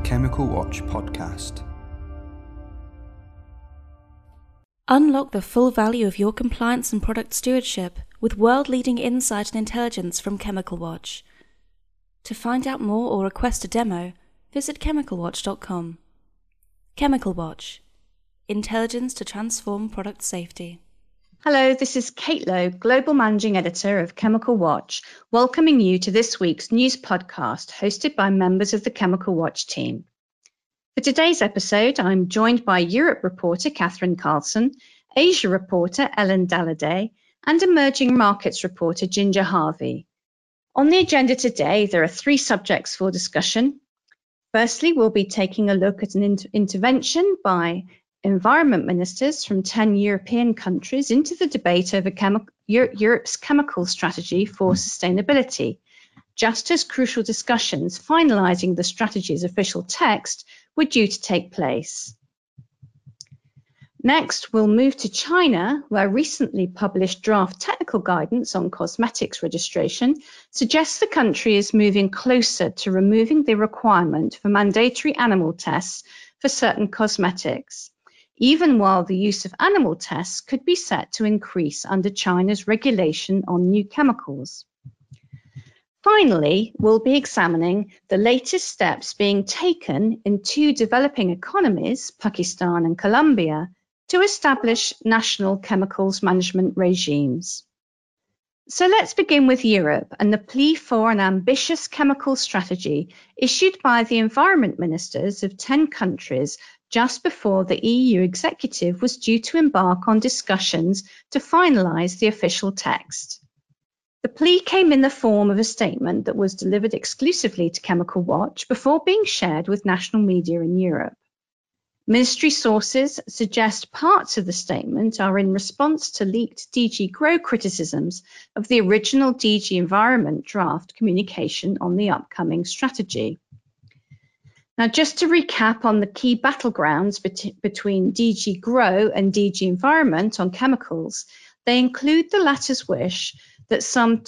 Chemical Watch podcast. Unlock the full value of your compliance and product stewardship with world-leading insight and intelligence from Chemical Watch. To find out more or request a demo, visit chemicalwatch.com. Chemical Watch. Intelligence to transform product safety. Hello, this is Kate Lowe, Global Managing Editor of Chemical Watch, welcoming you to this week's news podcast hosted by members of the Chemical Watch team. For today's episode, I'm joined by Europe reporter Catherine Carlson, Asia reporter Ellen Dalliday, and emerging markets reporter Ginger Harvey. On the agenda today, there are three subjects for discussion. Firstly, we'll be taking a look at an intervention by environment ministers from 10 European countries into the debate over Europe's chemical strategy for sustainability, just as crucial discussions finalising the strategy's official text were due to take place. Next, we'll move to China, where recently published draft technical guidance on cosmetics registration suggests the country is moving closer to removing the requirement for mandatory animal tests for certain cosmetics, even while the use of animal tests could be set to increase under China's regulation on new chemicals. Finally, we'll be examining the latest steps being taken in two developing economies, Pakistan and Colombia, to establish national chemicals management regimes. So let's begin with Europe and the plea for an ambitious chemical strategy issued by the environment ministers of 10 countries just before the EU executive was due to embark on discussions to finalise the official text. The plea came in the form of a statement that was delivered exclusively to Chemical Watch before being shared with national media in Europe. Ministry sources suggest parts of the statement are in response to leaked DG GROW criticisms of the original DG Environment draft communication on the upcoming strategy. Now, just to recap on the key battlegrounds between DG GROW and DG Environment on chemicals, they include the latter's wish that some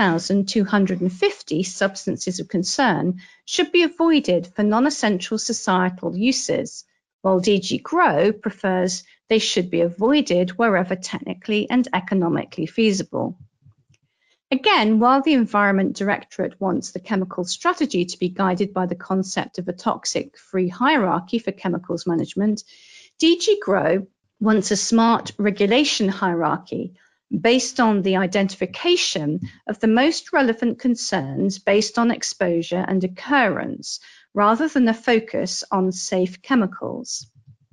2,250 substances of concern should be avoided for non-essential societal uses, while DG GROW prefers they should be avoided wherever technically and economically feasible. Again, while the Environment Directorate wants the chemical strategy to be guided by the concept of a toxic-free hierarchy for chemicals management, DG GROW wants a smart regulation hierarchy based on the identification of the most relevant concerns based on exposure and occurrence, rather than a focus on safe chemicals.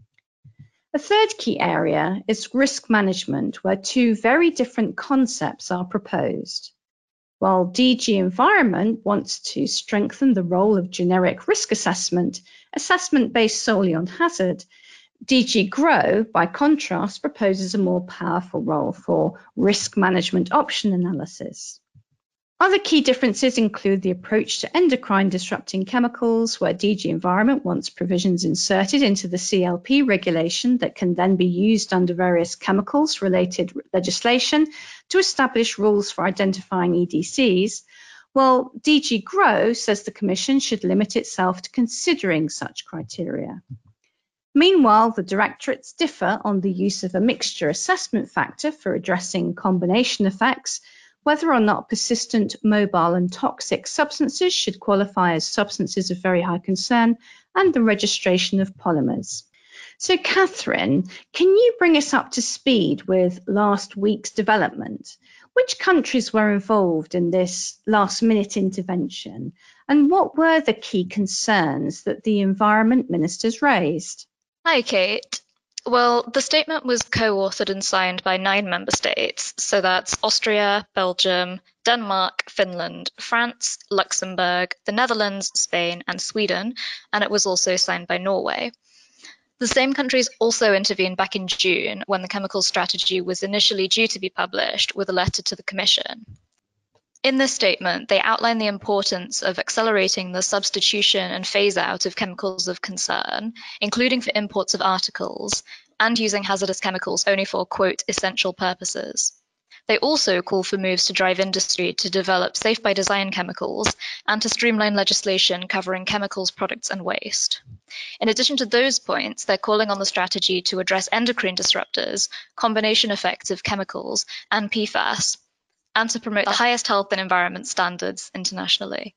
A third key area is risk management, where two very different concepts are proposed. While DG Environment wants to strengthen the role of generic risk assessment based solely on hazard, DG GROW, by contrast, proposes a more powerful role for risk management option analysis. Other key differences include the approach to endocrine disrupting chemicals, where DG Environment wants provisions inserted into the CLP regulation that can then be used under various chemicals-related legislation to establish rules for identifying EDCs, while DG GROW says the Commission should limit itself to considering such criteria. Meanwhile, the directorates differ on the use of a mixture assessment factor for addressing combination effects, whether or not persistent, mobile and toxic substances should qualify as substances of very high concern, and the registration of polymers. So Catherine, can you bring us up to speed with last week's development? Which countries were involved in this last-minute intervention, and what were the key concerns that the environment ministers raised? Hi, Kate. Well, the statement was co-authored and signed by 9 member states, so that's Austria, Belgium, Denmark, Finland, France, Luxembourg, the Netherlands, Spain, and Sweden, and it was also signed by Norway. The same countries also intervened back in June when the chemical strategy was initially due to be published with a letter to the Commission. In this statement, they outline the importance of accelerating the substitution and phase-out of chemicals of concern, including for imports of articles, and using hazardous chemicals only for, quote, essential purposes. They also call for moves to drive industry to develop safe by design chemicals and to streamline legislation covering chemicals, products and waste. In addition to those points, they're calling on the strategy to address endocrine disruptors, combination effects of chemicals and PFAS, and to promote the highest health and environment standards internationally.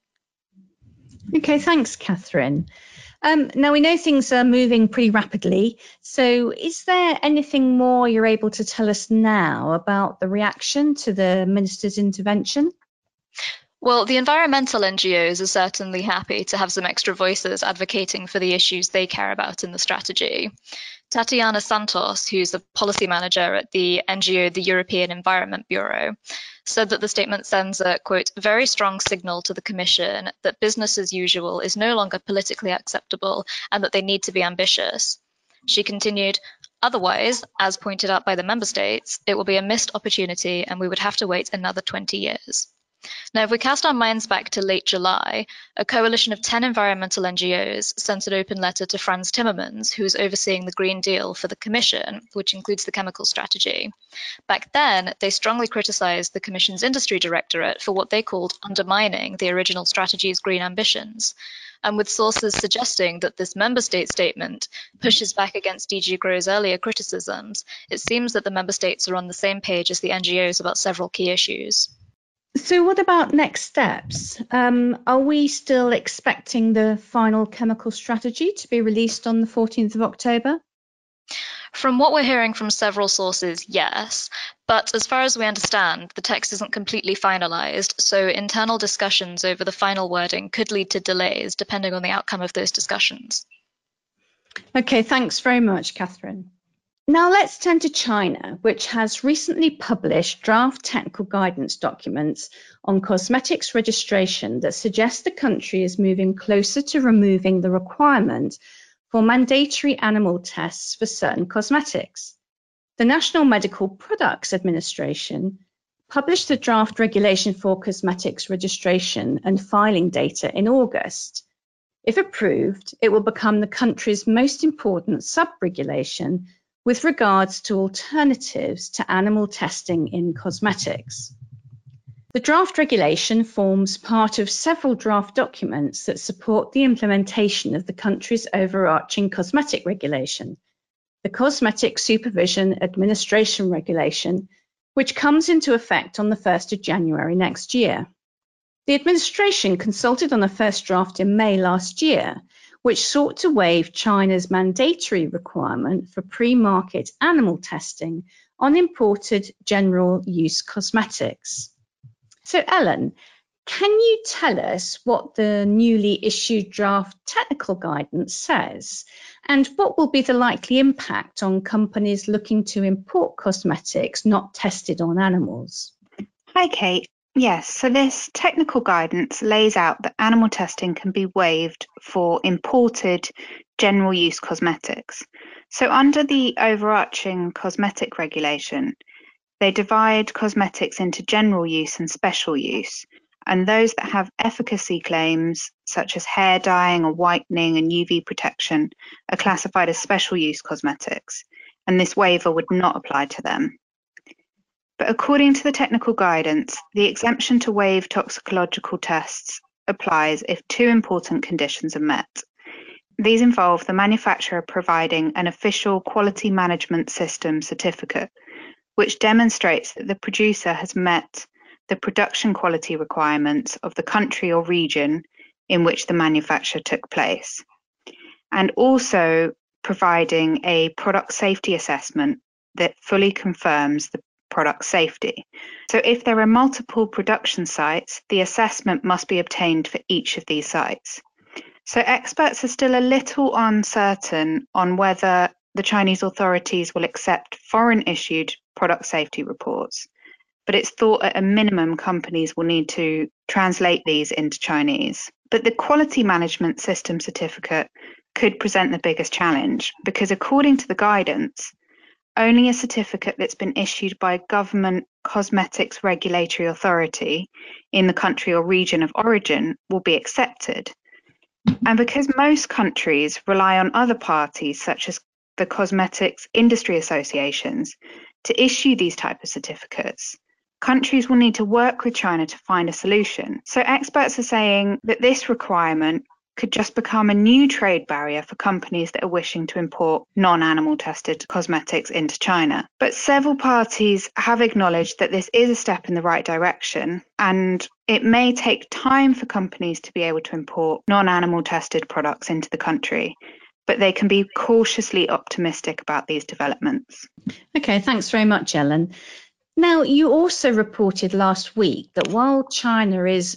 Okay, thanks, Catherine. Now, we know things are moving pretty rapidly, so is there anything more you're able to tell us now about the reaction to the Minister's intervention? Well, the environmental NGOs are certainly happy to have some extra voices advocating for the issues they care about in the strategy. Tatiana Santos, who's the policy manager at the NGO, the European Environment Bureau, said that the statement sends a, quote, very strong signal to the Commission that business as usual is no longer politically acceptable and that they need to be ambitious. She continued, otherwise, as pointed out by the member states, it will be a missed opportunity and we would have to wait another 20 years. Now, if we cast our minds back to late July, a coalition of 10 environmental NGOs sent an open letter to Frans Timmermans, who is overseeing the Green Deal for the Commission, which includes the chemical strategy. Back then, they strongly criticised the Commission's Industry Directorate for what they called undermining the original strategy's green ambitions, and with sources suggesting that this member state statement pushes back against DG GROW's earlier criticisms, it seems that the member states are on the same page as the NGOs about several key issues. So what about next steps? Are we still expecting the final chemical strategy to be released on the 14th of October? From what we're hearing from several sources, yes. But as far as we understand, the text isn't completely finalised, so internal discussions over the final wording could lead to delays depending on the outcome of those discussions. Okay, thanks very much, Catherine. Now let's turn to China, which has recently published draft technical guidance documents on cosmetics registration that suggest the country is moving closer to removing the requirement for mandatory animal tests for certain cosmetics. The National Medical Products Administration published the draft regulation for cosmetics registration and filing data in August. If approved, it will become the country's most important sub-regulation with regards to alternatives to animal testing in cosmetics. The draft regulation forms part of several draft documents that support the implementation of the country's overarching cosmetic regulation, the Cosmetic Supervision Administration Regulation, which comes into effect on the 1st of January next year. The administration consulted on a first draft in May last year, which sought to waive China's mandatory requirement for pre-market animal testing on imported general use cosmetics. So Ellen, can you tell us what the newly issued draft technical guidance says, and what will be the likely impact on companies looking to import cosmetics not tested on animals? Hi, Kate. Yes, so this technical guidance lays out that animal testing can be waived for imported general use cosmetics. So under the overarching cosmetic regulation, they divide cosmetics into general use and special use, and those that have efficacy claims such as hair dyeing or whitening and UV protection are classified as special use cosmetics, and this waiver would not apply to them. But according to the technical guidance, the exemption to waive toxicological tests applies if two important conditions are met. These involve the manufacturer providing an official quality management system certificate, which demonstrates that the producer has met the production quality requirements of the country or region in which the manufacture took place, and also providing a product safety assessment that fully confirms the product safety. So if there are multiple production sites, the assessment must be obtained for each of these sites. So experts are still a little uncertain on whether the Chinese authorities will accept foreign-issued product safety reports, but it's thought at a minimum companies will need to translate these into Chinese. But the quality management system certificate could present the biggest challenge because according to the guidance, only a certificate that's been issued by a government cosmetics regulatory authority in the country or region of origin will be accepted. And because most countries rely on other parties, such as the cosmetics industry associations, to issue these type of certificates, countries will need to work with China to find a solution. So experts are saying that this requirement could just become a new trade barrier for companies that are wishing to import non-animal tested cosmetics into China. But several parties have acknowledged that this is a step in the right direction, and it may take time for companies to be able to import non-animal tested products into the country, but they can be cautiously optimistic about these developments. Okay, thanks very much, Ellen. Now, you also reported last week that while China is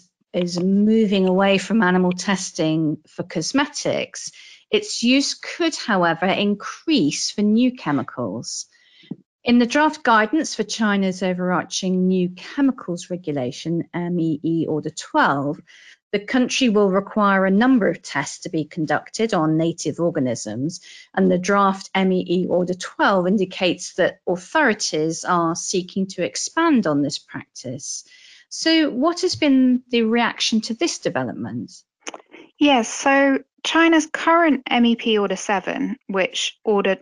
moving away from animal testing for cosmetics, its use could, however, increase for new chemicals. In the draft guidance for China's overarching new chemicals regulation, MEE Order 12, the country will require a number of tests to be conducted on native organisms, and the draft MEE Order 12 indicates that authorities are seeking to expand on this practice. So what has been the reaction to this development? Yes, so China's current MEP Order 7, which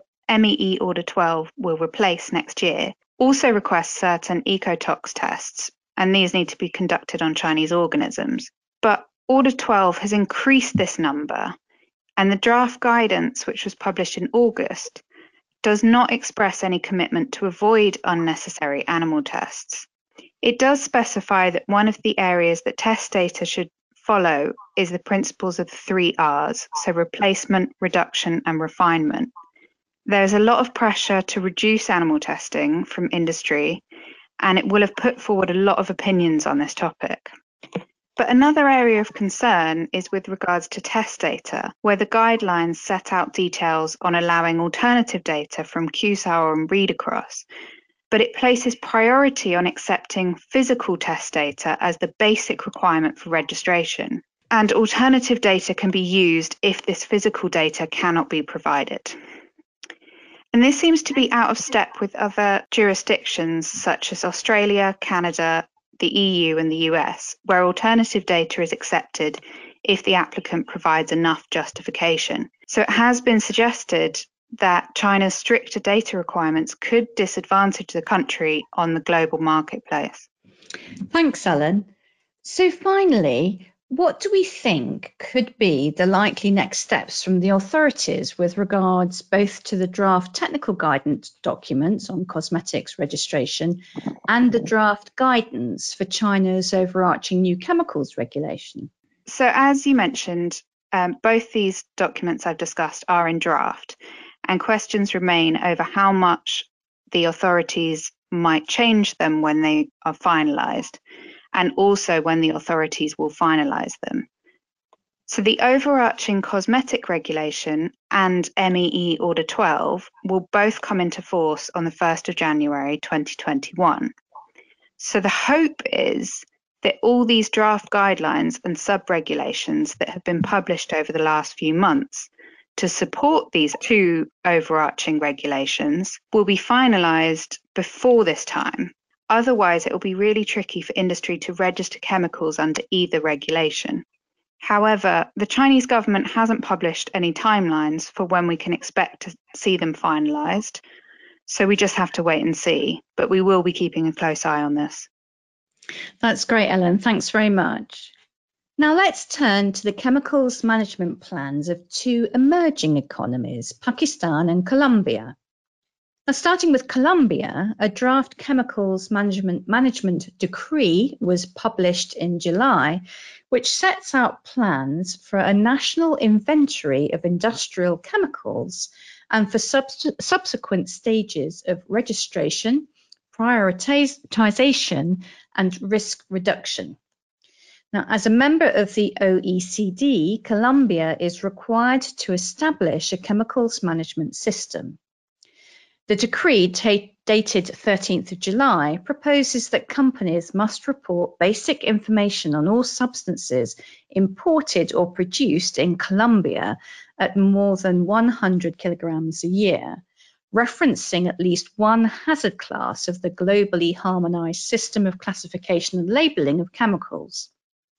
MEE Order 12 will replace next year, also requests certain ecotox tests, and these need to be conducted on Chinese organisms. But Order 12 has increased this number, and the draft guidance, which was published in August, does not express any commitment to avoid unnecessary animal tests. It does specify that one of the areas that test data should follow is the principles of the 3 Rs, so replacement, reduction, and refinement. There's a lot of pressure to reduce animal testing from industry, and it will have put forward a lot of opinions on this topic. But another area of concern is with regards to test data, where the guidelines set out details on allowing alternative data from QSOUR and ReadAcross, but it places priority on accepting physical test data as the basic requirement for registration. And alternative data can be used if this physical data cannot be provided. And this seems to be out of step with other jurisdictions such as Australia, Canada, the EU and the US, where alternative data is accepted if the applicant provides enough justification. So it has been suggested that China's stricter data requirements could disadvantage the country on the global marketplace. Thanks, Ellen. So finally, what do we think could be the likely next steps from the authorities with regards both to the draft technical guidance documents on cosmetics registration and the draft guidance for China's overarching new chemicals regulation? So as you mentioned, both these documents I've discussed are in draft, and questions remain over how much the authorities might change them when they are finalised, and also when the authorities will finalise them. So the overarching cosmetic regulation and MEE Order 12 will both come into force on the 1st of January 2021. So the hope is that all these draft guidelines and sub-regulations that have been published over the last few months to support these 2 overarching regulations will be finalised before this time. Otherwise, it will be really tricky for industry to register chemicals under either regulation. However, the Chinese government hasn't published any timelines for when we can expect to see them finalised, so we just have to wait and see, but we will be keeping a close eye on this. That's great, Ellen. Thanks very much. Now let's turn to the chemicals management plans of 2 emerging economies, Pakistan and Colombia. Now, starting with Colombia, a draft chemicals management decree was published in July, which sets out plans for a national inventory of industrial chemicals and for subsequent stages of registration, prioritization, and risk reduction. Now, as a member of the OECD, Colombia is required to establish a chemicals management system. The decree, dated 13th of July, proposes that companies must report basic information on all substances imported or produced in Colombia at more than 100 kilograms a year, referencing at least one hazard class of the globally harmonized system of classification and labeling of chemicals.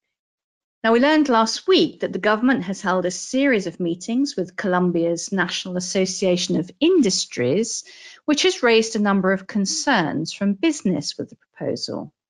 Now, we learned last week that the government has held a series of meetings with Colombia's National Association of Industries, which has raised a number of concerns from business with the proposal.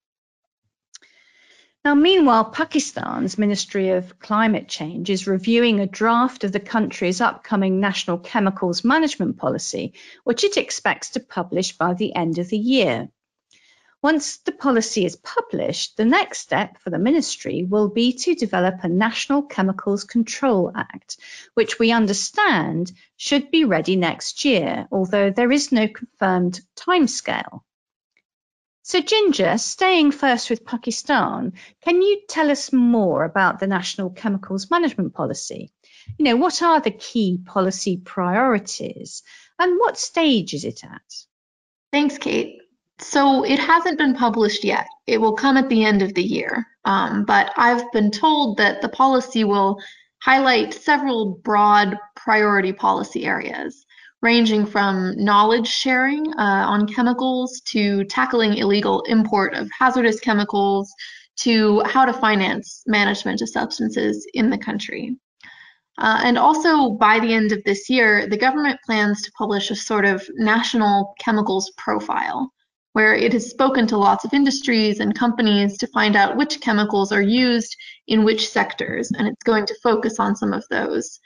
Now, meanwhile, Pakistan's Ministry of Climate Change is reviewing a draft of the country's upcoming National Chemicals Management Policy, which it expects to publish by the end of the year. Once the policy is published, the next step for the ministry will be to develop a National Chemicals Control Act, which we understand should be ready next year, although there is no confirmed timescale. So Ginger, staying first with Pakistan, can you tell us more about the National Chemicals Management Policy? What are the key policy priorities and what stage is it at? Thanks, Kate. So it hasn't been published yet. It will come at the end of the year. But I've been told that the policy will highlight several broad priority policy areas, ranging from knowledge sharing on chemicals to tackling illegal import of hazardous chemicals to how to finance management of substances in the country. And also by the end of this year, the government plans to publish a sort of national chemicals profile, where it has spoken to lots of industries and companies to find out which chemicals are used in which sectors, and it's going to focus on some of those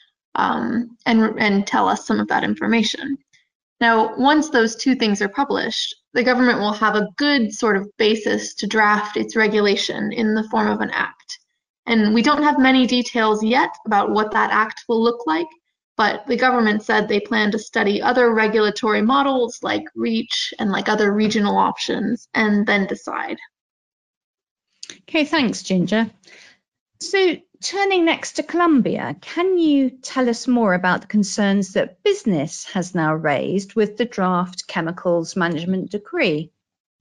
and tell us some of that information. Now, once those two things are published, the government will have a good sort of basis to draft its regulation in the form of an act. And we don't have many details yet about what that act will look like, but the government said they plan to study other regulatory models like REACH and like other regional options and then decide. Okay, thanks, Ginger. So turning next to Colombia, can you tell us more about the concerns that business has now raised with the draft Chemicals Management Decree?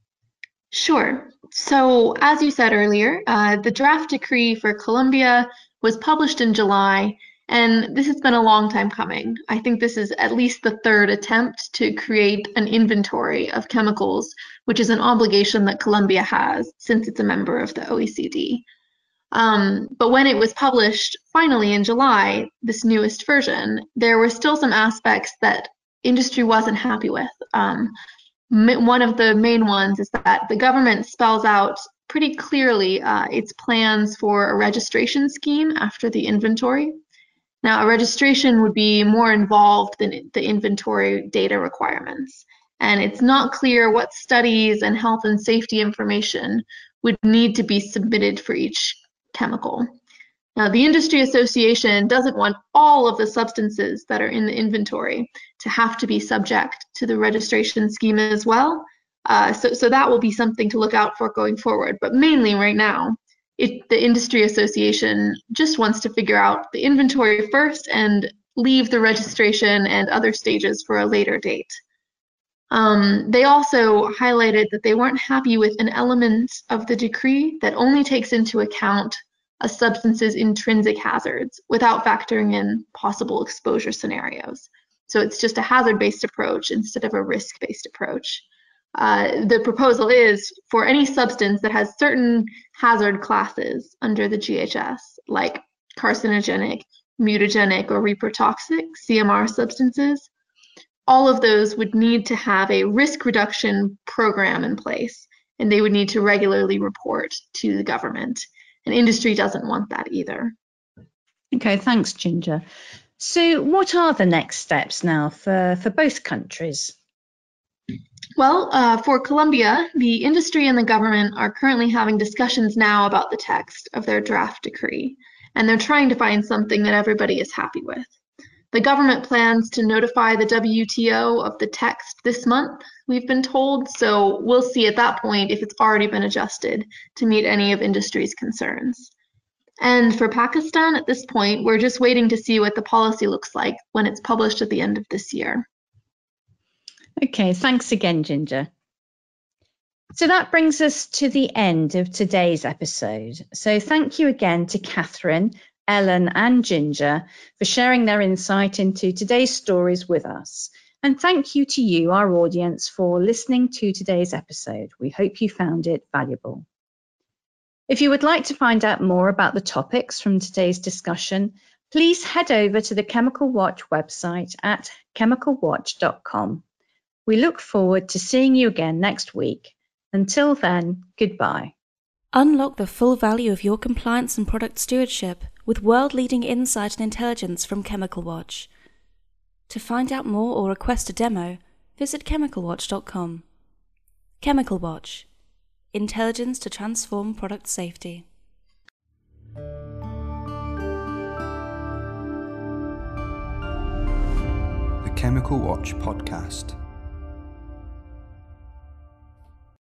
Sure. So as you said earlier, the draft decree for Colombia was published in July, and this has been a long time coming. I think this is at least the third attempt to create an inventory of chemicals, which is an obligation that Colombia has since it's a member of the OECD. But when it was published finally in July, this newest version, there were still some aspects that industry wasn't happy with. One of the main ones is that the government spells out pretty clearly its plans for a registration scheme after the inventory. Now, a registration would be more involved than the inventory data requirements, and it's not clear what studies and health and safety information would need to be submitted for each chemical. Now, the Industry Association doesn't want all of the substances that are in the inventory to have to be subject to the registration scheme as well. So that will be something to look out for going forward. But mainly right now, the Industry Association just wants to figure out the inventory first and leave the registration and other stages for a later date. They also highlighted that they weren't happy with an element of the decree that only takes into account a substance's intrinsic hazards without factoring in possible exposure scenarios. So it's just a hazard-based approach instead of a risk-based approach. The proposal is for any substance that has certain hazard classes under the GHS, like carcinogenic, mutagenic, or reprotoxic CMR substances, all of those would need to have a risk reduction program in place, and they would need to regularly report to the government. And industry doesn't want that either. Okay, thanks, Ginger. So what are the next steps now for both countries? Well, for Colombia, the industry and the government are currently having discussions now about the text of their draft decree, and they're trying to find something that everybody is happy with. The government plans to notify the WTO of the text this month, we've been told, so we'll see at that point if it's already been adjusted to meet any of industry's concerns. And for Pakistan, at this point, we're just waiting to see what the policy looks like when it's published at the end of this year. Okay, thanks again, Ginger. So that brings us to the end of today's episode. So thank you again to Catherine, Ellen and Ginger for sharing their insight into today's stories with us. And thank you to you, our audience, for listening to today's episode. We hope you found it valuable. If you would like to find out more about the topics from today's discussion, please head over to the Chemical Watch website at chemicalwatch.com. We look forward to seeing you again next week. Until then, goodbye. Unlock the full value of your compliance and product stewardship with world-leading insight and intelligence from Chemical Watch. To find out more or request a demo, visit chemicalwatch.com. Chemical Watch. Intelligence to transform product safety. The Chemical Watch Podcast.